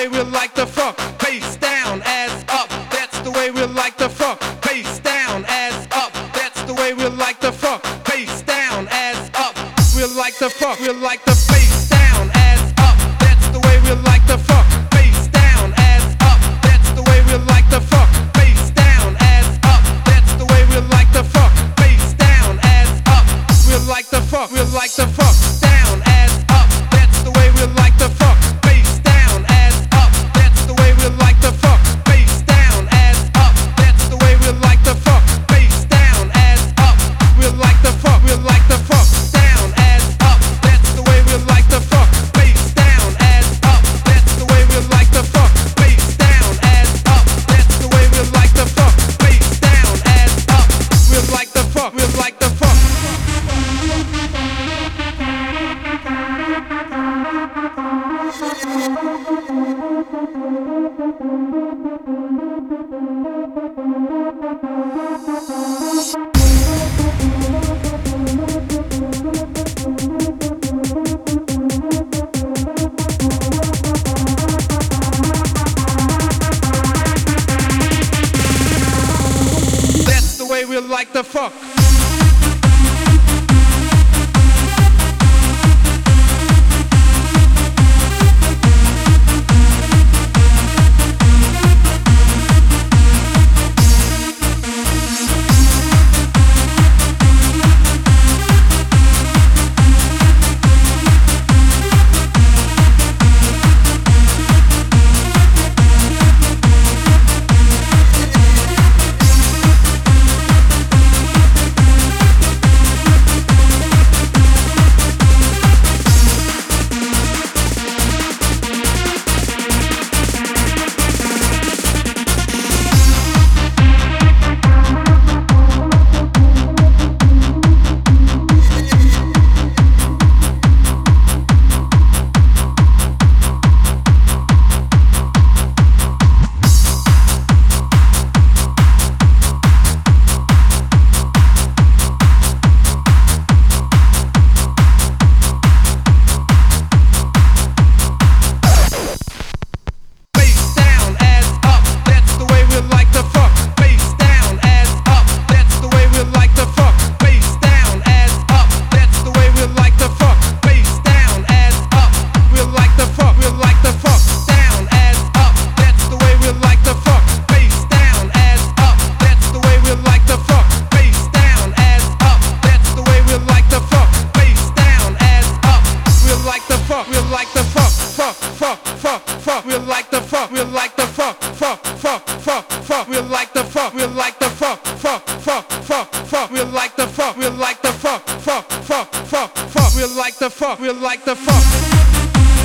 way we like to fuck. Face down, ass up. That's the way we like to fuck. Face down, ass up. That's the way we like to fuck. Face down, ass up. We like to fuck. We like to face down, ass up. That's the way we like to fuck. Face down, ass up. That's the way we like to fuck. Face down, ass up. That's the way we like to fuck. Face down, ass up. We like to fuck. We like to fuck. Down, ass up. That's the way we like to fuck. Face down, ass up. That's the way we like to fuck. Face down, ass up. That's the way we like to fuck. Face down, ass up. We like to fuck. We like to fuck. Down, ass up. That's the way we like to fuck. Face down, ass up. That's the way we like to fuck. Face down, ass up. That's the way we like to fuck. Face down, ass up. We like to fuck. We like to fuck. That's the way we like to fuck. We like to fuck, fuck, fuck, fuck, fuck. We like to fuck, we like to fuck, fuck, fuck, fuck, fuck. We like to fuck, we like to fuck, fuck, fuck, fuck, fuck. We like to fuck, we like to fuck, fuck, fuck, fuck, fuck. We like to fuck, we like to fuck.